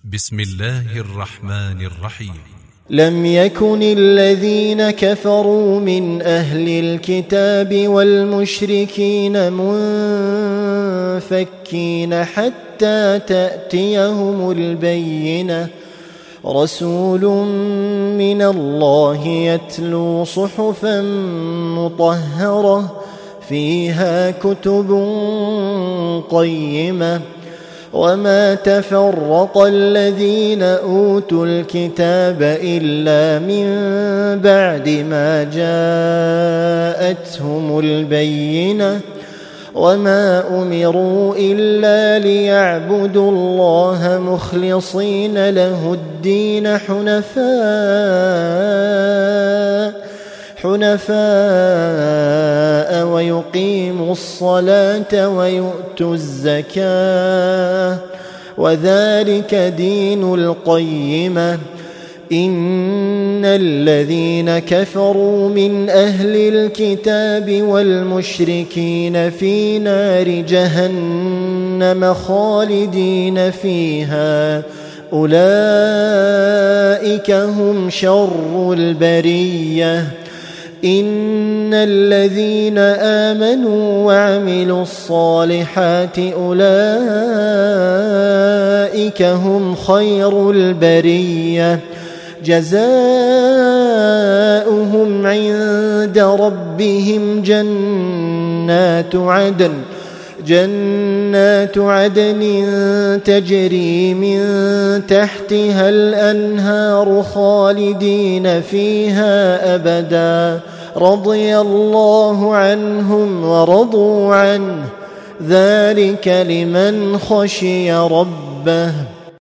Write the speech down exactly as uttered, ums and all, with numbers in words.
بسم الله الرحمن الرحيم. لم يكن الذين كفروا من أهل الكتاب والمشركين منفكين حتى تأتيهم البينة، رسول من الله يتلو صحفا مطهرة فيها كتب قيمة، وما تفرق الذين أوتوا الكتاب إلا من بعد ما جاءتهم البينة، وما أمروا إلا ليعبدوا الله مخلصين له الدين حنفاء حنفاء ويقيموا الصلاة ويؤتوا الزكاة، وذلك دين القيمة. إن الذين كفروا من أهل الكتاب والمشركين في نار جهنم خالدين فيها، أولئك هم شر البرية. إن الذين آمنوا وعملوا الصالحات أولئك هم خير البرية، جزاؤهم عند ربهم جنات عدن جنات عدن تجري من تحتها الأنهار خالدين فيها أبدا، رضي الله عنهم ورضوا عنه، ذلك لمن خشي ربه.